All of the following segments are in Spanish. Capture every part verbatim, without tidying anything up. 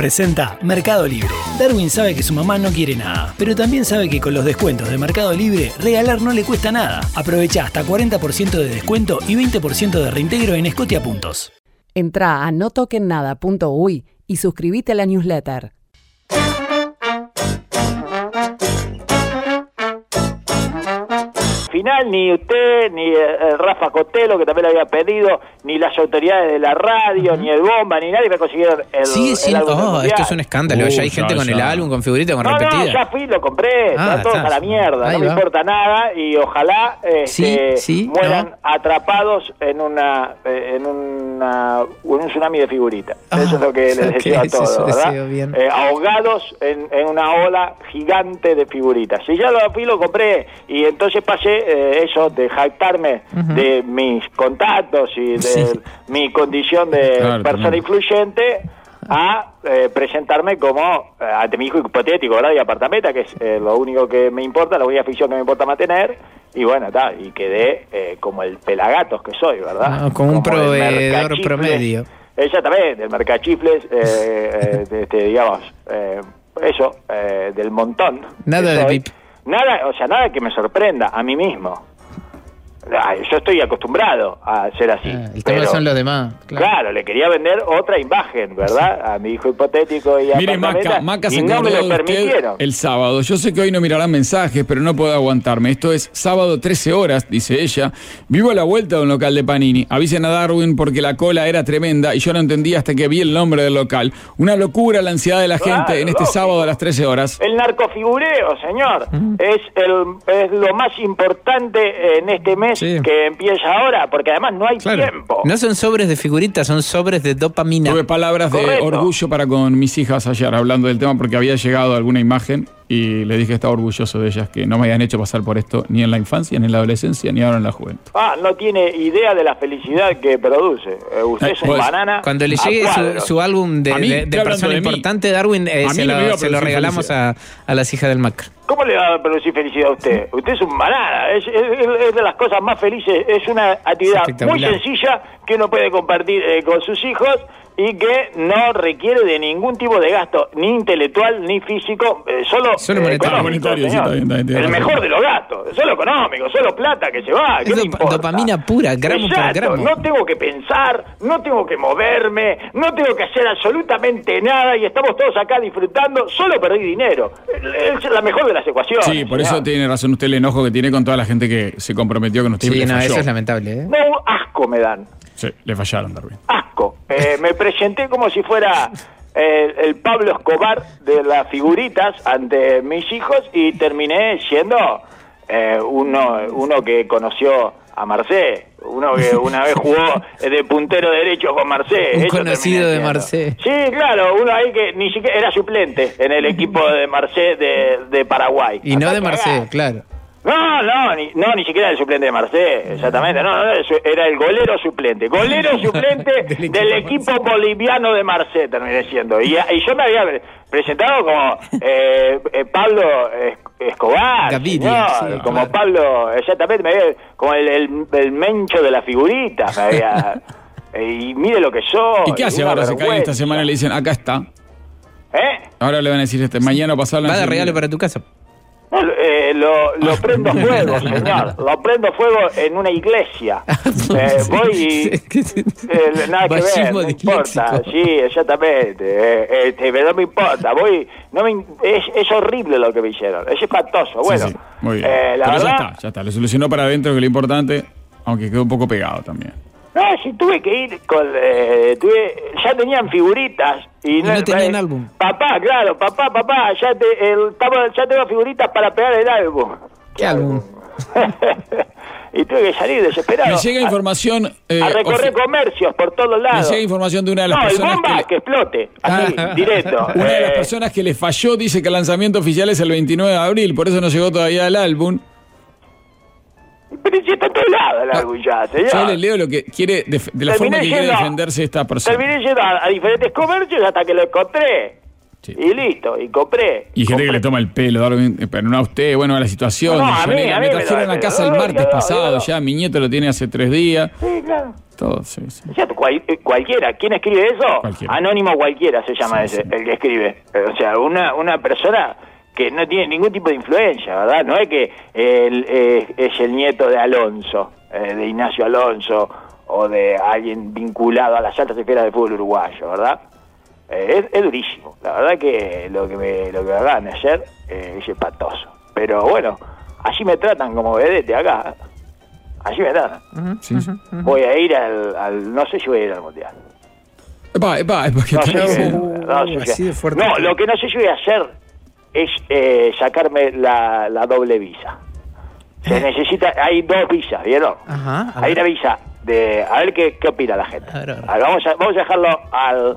presenta Mercado Libre. Darwin sabe que su mamá no quiere nada, pero también sabe que con los descuentos de Mercado Libre, regalar no le cuesta nada. Aprovecha hasta cuarenta por ciento de descuento y veinte por ciento de reintegro en Scotia Puntos. Entrá a no toquen nada punto uy y suscríbete a la newsletter. Final, ni usted, ni eh, Rafa Cotelo, que también lo había pedido, ni las autoridades de la radio, uh-huh. ni el Bomba, ni nadie me consiguieron el, sí, sí, el álbum. Oh, esto es un escándalo. Uh, ya hay ya, gente con ya. el álbum, con figurita, con no, repetida. No, ya fui, lo compré, Ah, está todo a la mierda, Ahí no me va. importa nada y ojalá este, Sí, sí, mueran no. atrapados en una eh, en una en un tsunami de figuritas. Ah, eso es lo que les ok, deseo a eso todos, ¿verdad? deseo, bien. Eh, ahogados en, en una ola gigante de figuritas. Si ya lo fui, lo compré y entonces pasé eh, eso de jactarme uh-huh. de mis contactos y de Sí. mi condición de Claro, persona claro. influyente a eh, presentarme como eh, ante mi hijo hipotético, ¿verdad? Y apartamenta, que es eh, lo único que me importa, la única ficción que me importa mantener. Y bueno, está, y quedé eh, como el pelagatos que soy, ¿verdad? No, como un Como el proveedor mercachifles. promedio. Exactamente, el mercachifles, eh, eh, de, este, digamos, eh, eso, eh, del montón. Nada que de soy. V I P. Nada, o sea, nada que me sorprenda a mí mismo. Ay, yo estoy acostumbrado a ser así. Ah, el tema pero, son los demás. Claro. Claro. le quería vender otra imagen, ¿verdad? A mi hijo hipotético y a Mire, Maca, Maca se y no me acordó lo de usted permitieron. el sábado. Yo sé que hoy no mirarán mensajes, pero no puedo aguantarme. Esto es sábado trece horas, dice ella. Vivo a la vuelta de un local de Panini. Avisen a Darwin porque la cola era tremenda y yo no entendía hasta que vi el nombre del local. Una locura la ansiedad de la gente Claro, en este lógico. sábado a las trece horas. El narcofigureo, señor, mm. es, el, es lo más importante en este mes Sí. que empieza ahora, porque además no hay Claro. tiempo. No son sobres de figuritas, son sobres de dopamina. Tuve palabras de Correcto. orgullo para con mis hijas ayer, hablando del tema, porque había llegado alguna imagen y le dije que estaba orgulloso de ellas, que no me habían hecho pasar por esto ni en la infancia, ni en la adolescencia, ni ahora en la juventud. Ah, no tiene idea de la felicidad que produce. Eh, usted Ay, es un pues, banana. Cuando le a llegue su, cuadros. su álbum de, A mí, de- de estoy hablando persona de mí. importante, Darwin, eh, A mí se, no me iba lo, a se lo producir regalamos a, a las hijas del Macro. ¿Cómo le va a producir felicidad a usted? Usted es un banana, es, es- es de las cosas más felices, es una actividad Es muy espectacular. sencilla que uno puede compartir eh, con sus hijos y que no requiere de ningún tipo de gasto, ni intelectual ni físico, eh, solo, Solo eh, monetario. económico, Monetario, sí, señor. está bien, está bien, tiene El razón. mejor de los gastos, solo económico, solo plata que se va, ¿qué Es me dopa- importa? dopamina pura, gramo por Exacto, gramo. no tengo que pensar, no tengo que moverme, no tengo que hacer absolutamente nada y estamos todos acá disfrutando, solo perdí dinero. Es la mejor de las ecuaciones. Sí, por eso señor. tiene razón usted el enojo que tiene con toda la gente que se comprometió con usted. y Sí, le no, falló. eso es lamentable. ¿eh? No, asco me dan, Sí, le fallaron, Darwin. asco. Eh, me presenté como si fuera eh, el Pablo Escobar de las figuritas ante mis hijos y terminé siendo eh, uno, uno que conoció a Marcé, uno que una vez jugó de puntero derecho con Marcé. Un Eso conocido terminé de siendo. Marcé. Sí, claro, uno ahí que ni siquiera era suplente en el equipo de Marcé de, de Paraguay. Y no Hasta de Marcé, cagá. claro. No, no, ni, no, ni siquiera el suplente de Marcé, exactamente, no, no, eso era el golero suplente, golero suplente Del equipo del equipo boliviano de Marcé terminé siendo, y, y yo me había presentado como eh, eh, Pablo Es- Escobar, Gaviria, señor, sí, como claro. Pablo, exactamente, me había, como el, el, el mencho de la figurita, me había, eh, y mire lo que soy. ¿Y qué hace una ahora? Se cae esta vergüenza. semana y le dicen, acá está. ¿Eh? Ahora le van a decir, este mañana o pasado. le van Va a de decir, regalo para tu casa. No, eh, lo, lo prendo a fuego, señor. Lo prendo fuego en una iglesia. Eh, voy y... eh, nada que ver, Fascismo no importa. disléxico. Sí, exactamente. Eh, este, pero no me importa. Voy... No me, es, es horrible lo que me hicieron. Es espantoso. Sí, Bueno, sí, muy bien. eh, la Pero verdad... ya está, ya está. Le solucionó para adentro, que es lo importante, aunque quedó un poco pegado también. No, sí tuve que ir con... Eh, tuve, ya tenían figuritas. Y, Y no tenían eh, álbum. Papá, claro, papá, papá, ya, te, el, estamos- ya tengo figuritas para pegar el álbum. ¿Qué álbum? Y tuve que salir desesperado. Me llega a- información... eh, a recorrer ofi- comercios por todos me lados. llega información de una de las no, el personas bomba que... que, explote, así, Ah. directo. Una de las Eh, personas que le falló dice que el lanzamiento oficial es el veintinueve de abril, por eso no llegó todavía el álbum. Pero si está en todos lados el álbum ya, señor. Yo le leo lo que quiere, def- de la Terminé forma que quiere yendo- defenderse esta persona. Terminé yendo a, a diferentes comercios hasta que lo encontré. Sí. Y listo, y compré. Y gente compré. que le toma el pelo, Darwin, pero no a usted, bueno, a la situación. No, a Yo mí, me, a me mí me trajeron toma a el casa pelo. el No, martes dígalo, pasado, dígalo. ya mi nieto lo tiene hace tres días. Sí, claro. Todo, sí, sí. O sea, cual- cualquiera, ¿quién escribe eso? Cualquiera. Anónimo cualquiera se llama Sí, ese, sí. el que escribe. Eh, O sea, una, una persona que no tiene ningún tipo de influencia, ¿verdad? No es que él eh, es el nieto de Alonso, eh, de Ignacio Alonso, o de alguien vinculado a las altas esferas del fútbol uruguayo, ¿verdad? Eh, es, es durísimo. La verdad que lo que me, lo que me hagan ayer eh, es espantoso. Pero bueno, así me tratan como vedete acá. Así me tratan. Sí, sí. Voy a ir al, al... No sé si voy a ir al Mundial. Epa, epa, epa, que No, sé tenés- si- Uh, no, sé así si- de fuerte. no, lo que no sé si voy a hacer es eh, sacarme la, la doble visa. Se necesita... Hay dos visas, ¿vieron? Ajá, a Hay ver. una visa de... A ver qué, qué opina la gente. A ver, a ver. A ver, vamos, a, vamos a dejarlo al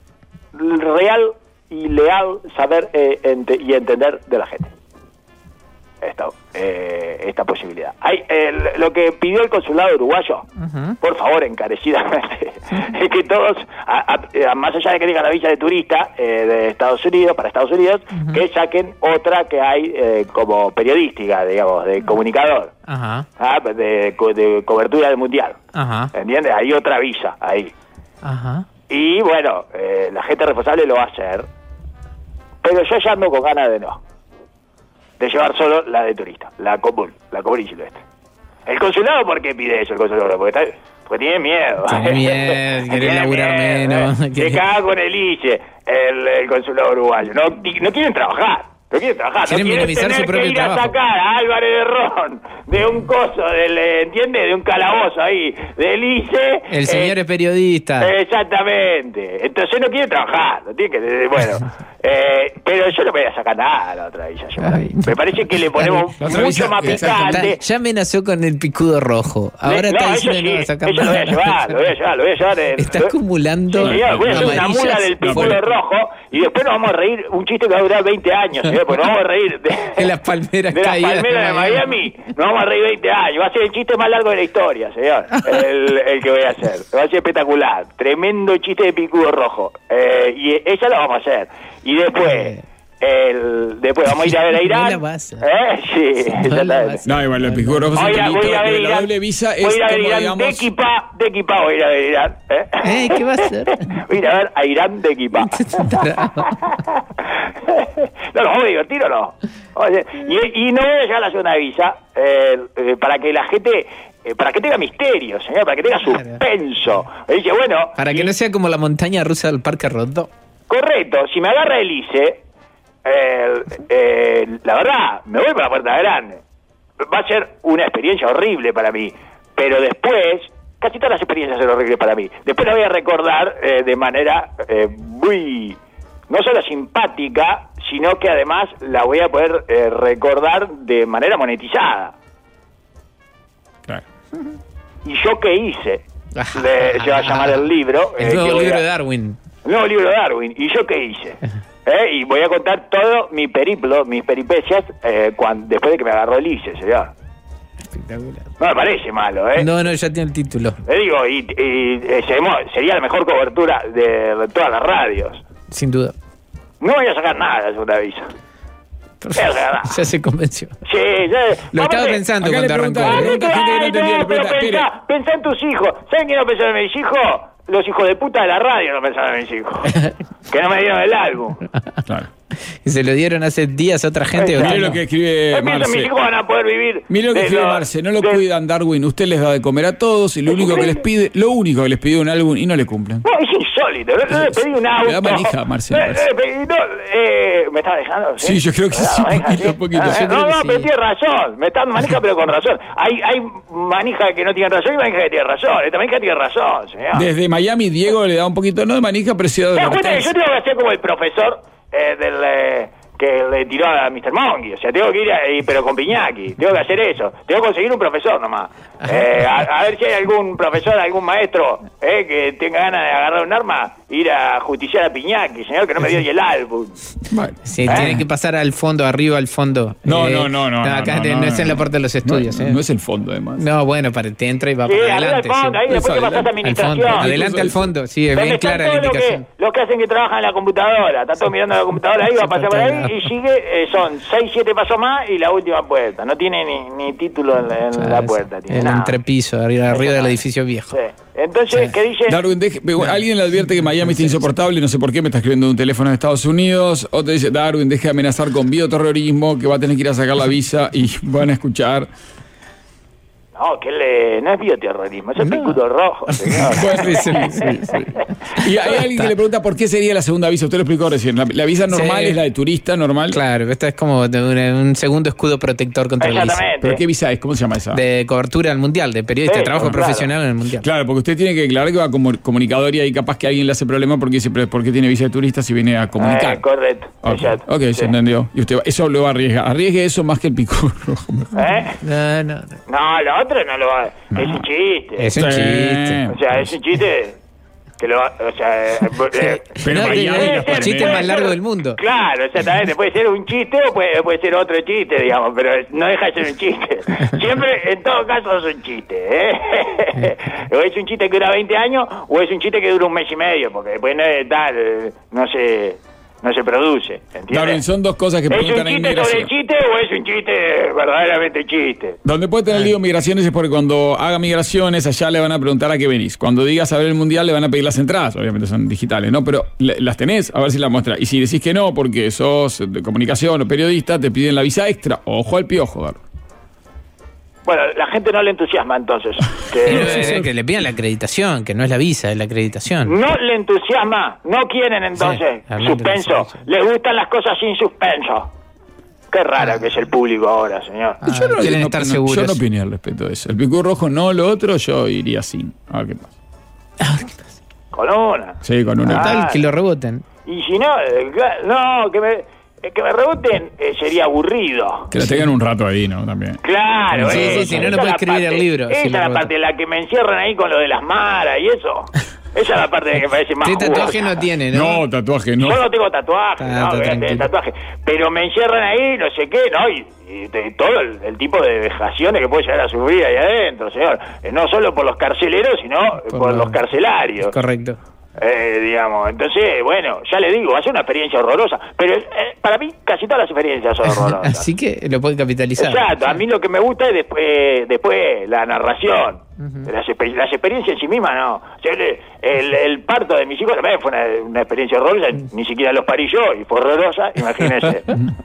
real y leal saber eh, ente- y entender de la gente. Esta, eh, esta posibilidad. Hay, eh, lo que pidió el consulado uruguayo, Ujú. por favor, encarecidamente, es que todos, a- a- a- más allá de que tengan la visa de turista eh, de Estados Unidos, para Estados Unidos, que saquen otra que hay eh, como periodística, digamos, de comunicador, Ajá, ¿ah? de, co- de cobertura del mundial. ajá, ¿Entiendes? Hay otra visa ahí. ajá. Y bueno, eh, la gente responsable lo va a hacer, pero yo ya ando con ganas de no. De llevar solo la de turista, la común, la común y silvestre. El consulado, ¿por qué pide eso el consulado? Porque, está, porque tiene miedo. Tiene miedo, quiere Tiene laburar miedo, menos, ¿eh? Se quiere- caga con el I C E, el, el consulado uruguayo. No, no quieren trabajar. No quieren trabajar. Quieren no quieren minimizar tener su propio que ir trabajo. a sacar a Álvarez de Ron de un coso, del, eh, ¿entiendes? De un calabozo ahí, del I C E. El señor eh, es periodista. Exactamente. Entonces no quiere trabajar, no tiene que, bueno, eh, pero yo no voy a sacar nada a la otra villa. yo. Ay. Me parece que le ponemos La otra mucho villa, más exactamente. picante. Está- ya amenazó con el picudo rojo. Ahora Le- está no, diciendo eso que no va a sí, sacar eso lo voy a nada. llevar, lo voy a llevar, lo voy a llevar. en- Está lo- acumulando Sí, señor, voy a hacer una amarillas. mula del picudo No, rojo y después nos vamos a reír, un chiste que va a durar veinte años, señor, pues nos vamos a reír de, En las palmeras de las caídas palmeras de Miami, nos vamos a reír veinte años, va a ser el chiste más largo de la historia, señor, el, el que voy a hacer, va a ser espectacular, tremendo chiste de picudo rojo, eh, y esa la vamos a hacer, y después... El, después vamos a ir a ver a Irán. No la vas a- ¿Eh? Sí, No la exactamente. vas a- No, igual el picudo rojo es un Voy a, delito. voy a ver Lo de la Irán. doble visa es voy a ir a ver como, Irán digamos... de equipa, de equipa voy a ir a ver Irán. ¿eh? Eh, ¿qué va a hacer? Voy a ir a ver a Irán de equipa. ¿No nos vamos a divertir o no? Oye, y, y no voy a llegar a la segunda visa eh, eh, para que la gente, eh, para que tenga misterio, señor, para que tenga Claro. suspenso. Me dice, bueno, Para que no sea como la montaña rusa del Parque Rodó. correcto, si me agarra el I C E, eh, eh, la verdad, me voy para la puerta grande. Va a ser una experiencia horrible para mí, pero después, casi todas las experiencias son horribles para mí. Después la voy a recordar eh, de manera eh, muy, no solo simpática, sino que además la voy a poder eh, recordar de manera monetizada. Claro. ¿Y yo qué hice? Le- se va a llamar el libro. El eh, que nuevo voy libro a- de Darwin. El nuevo libro de Darwin. ¿Y yo qué hice? ¿Eh? Y voy a contar todo mi periplo, mis peripecias, eh, cuando, después de que me agarró el I C E, señor. Espectacular. No me parece malo, ¿eh? No, no, ya tiene el título. Le digo, y, y, eh, seremos- sería la mejor cobertura de, de todas las radios. Sin duda. No voy a sacar nada de la segunda visa. Perfecto. verdad. Ya se convenció. Sí, ya, Lo estaba aparte- pensando acá le cuando arrancó. preguntan- Ah, le pregunta no, gente que no ay, entendió, le no, pero pregunta, pensá, espere. pensá en tus hijos. ¿Saben quién no pensaron en mis hijos? Los hijos de puta de la radio no pensaron en mis hijos. Que no me dieron el álbum. Claro. Y se lo dieron hace días a otra gente. Exacto. ¿o Mire no? lo que escribe Yo pienso, mis Marce. hijos van a poder vivir. Mire lo que de escribe lo- Marce. No lo de- cuidan, Darwin. Usted les da de comer a todos y lo único que les pide, lo único que les pide un álbum y no le cumplen. No, es insólito. No, no le pedí un auto. Le da manija, Marce, No, me parece. no le pedí- no, eh, ¿me está dejando? Sí, yo creo que ¿Me da sí, manija, poquito, sí? poquito. Ah, Yo no, creo que no, sí. pero tiene razón. Me está dando manija, pero con razón. Hay, hay manija que no tienen razón y manija que tienen razón. Esta manija tiene razón, señor. Desde Miami, Diego le da un poquito, no de manija, pero sí de ¿Te das cuenta que advertencia. yo tengo que hacer como el profesor eh, del... eh, que le tiró a mister Monkey. O sea, tengo que ir, a, y, pero con Piñaki. Tengo que hacer eso. Tengo que conseguir un profesor nomás. Eh, a, a ver si hay algún profesor, algún maestro eh, que tenga ganas de agarrar un arma, ir a justiciar a Piñaki, señor, que no me dio ni el álbum. Bueno. Sí, ¿Eh? tiene que pasar al fondo, arriba al fondo. No, Eh, no, no, no. acá no, te- no, no es en la puerta de los estudios. No, eh. no es el fondo, además. No, bueno, para, te entra y va Sí, para arriba adelante. al fondo, sí. ahí después que pasás a Al fondo, administración. adelante al fondo, sí, es ¿Dónde bien están clara la todos los indicación. que, los que hacen que trabajan en la computadora? Está todo mirando la computadora ahí, va a pasar por ahí y sigue, eh, son seis, siete pasos más y la última puerta. No tiene ni, ni título en, la- en Claro, la puerta. Tiene el nada. entrepiso, arriba, arriba del edificio viejo. Sí. Entonces, ¿qué dice? Darwin, deje- alguien le advierte que Miami está insoportable, no sé por qué, me está escribiendo un teléfono de Estados Unidos. Otro dice, Darwin, deje de amenazar con bioterrorismo, que va a tener que ir a sacar la visa y van a escuchar. No, que le, no es bioterrorismo, es el picudo rojo, señor. Bueno, sí, sí, sí. Y hay alguien que le pregunta por qué sería la segunda visa. Usted lo explicó recién. La, la visa normal Sí. es la de turista normal. Claro, esta es como de una- un segundo escudo protector contra el visa. Exactamente. ¿Pero qué visa es? ¿Cómo se llama esa? De cobertura al mundial, de periodista, Sí, de trabajo claro. profesional en el mundial. Claro, porque usted tiene que aclarar que va como comunicador y ahí capaz que alguien le hace problema porque dice, pero ¿por qué tiene visa de turista si viene a comunicar? Eh, correcto, Ok, exacto. ok, se Sí. entendió. Y usted va- eso lo va a arriesgar. Arriesgue eso más que el pico rojo. ¿Eh? No, no, no. No, lo otro no lo va. Es un chiste. Es un Sí. chiste. O sea, es un chiste que lo va. O sea, eh, eh, Pero No, Miami que- no el puede chiste ser. más largo del mundo. Claro, exactamente. Puede ser un chiste o puede, puede ser otro chiste, digamos, pero no deja de ser un chiste. Siempre, en todo caso, es un chiste. ¿eh? O es un chiste que dura veinte años o es un chiste que dura un mes y medio, porque después no es tal, eh, no se, no se produce. ¿Entiendes? Darwin, son dos cosas que ¿Es preguntan un a chiste sobre inmigración. el chiste o es un chiste verdaderamente chiste? Donde puede tener lío migraciones es porque cuando haga migraciones allá le van a preguntar a qué venís. Cuando digas a ver el mundial le van a pedir las entradas, obviamente son digitales, ¿no? Pero le- las tenés, a ver si las muestras. Y si decís que no porque sos de comunicación o periodista, te piden la visa extra. Ojo al piojo, Darwin. Bueno, la gente no le entusiasma entonces. Pero, Que, eh, que le pidan la acreditación, que no es la visa, es la acreditación. no le entusiasma, no quieren entonces Sí, hablando de suspenso. eso, sí. Les gustan las cosas sin suspenso. Qué raro que es el público ahora, señor. Ah, quieren estar seguros. Yo no opiné al respecto de eso. El pico rojo no, lo otro yo iría sin. A ver qué pasa. Con una. Sí, con una. Ah. Tal, que lo reboten. Y si no, eh, cla- no, que me, eh, que me reboten eh, sería aburrido. Que la tengan un rato ahí, ¿no? También. Claro, Sí, esa- sí, sí, no, no esa puede es la escribir el parte- libro, Esa si es lo la rebotan. parte en la que me encierran ahí con lo de las maras y eso. Esa es la parte que me parece más ¿Qué tatuaje jugosa. no tiene, no? No, tatuaje no. Yo no tengo tatuaje, Ah, no, está voy a tener tranquilo. tatuaje. Pero me encierran ahí, no sé qué, ¿no? Y, y de- todo el, el tipo de vejaciones que puede llegar a sufrir ahí adentro, señor. Eh, no solo por los carceleros, sino por, Por los los- carcelarios. Correcto. Eh, digamos, entonces, bueno, ya le digo, va a ser una experiencia horrorosa. Pero eh, para mí, casi todas las experiencias son horrorosas. Así que lo puede capitalizar. Exacto, a mí lo que me gusta es después, después la narración. las, exper- las experiencias en sí mismas, no. O sea, el, el, el parto de mis hijos también fue una, una experiencia horrorosa, ni siquiera los parí yo, y fue horrorosa, imagínense.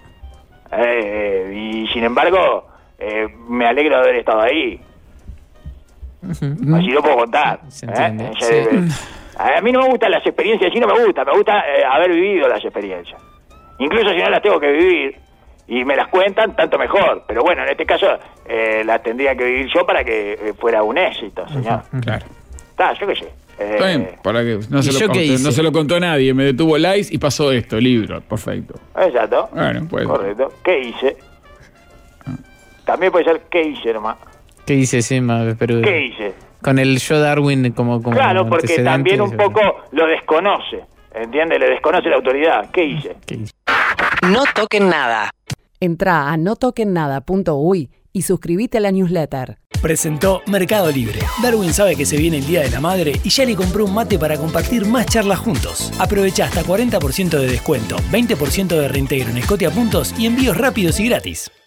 eh, y sin embargo, eh, me alegro de haber estado ahí. Así lo puedo contar. Se ¿eh? entiende, O sea, sí. eh, A mí no me gustan las experiencias, sí no me gusta, me gusta eh, haber vivido las experiencias. Incluso si no las tengo que vivir y me las cuentan, tanto mejor. Pero bueno, en este caso eh, las tendría que vivir yo para que eh, fuera un éxito, señor. Claro. Está, yo qué sé. Eh, Está bien, para que no se, ¿Y lo yo contó, qué hice? no se lo contó nadie. Me detuvo likes y pasó esto, libro. Perfecto. Exacto. Bueno, pues. Correcto. ¿Qué hice? También puede ser ¿qué hice nomás? ¿Qué dice Sema? Pero ¿Qué hice? con el yo Darwin como, como Claro, porque antecedente, también un se- poco lo desconoce. ¿Entiende? Le desconoce la autoridad. ¿Qué hice? ¿Qué hice? No toquen nada. Entrá a no toquen nada punto uy y suscríbete a la newsletter. Presentó Mercado Libre. Darwin sabe que se viene el Día de la Madre y ya le compró un mate para compartir más charlas juntos. Aprovecha hasta cuarenta por ciento de descuento, veinte por ciento de reintegro en Scotia Puntos y envíos rápidos y gratis.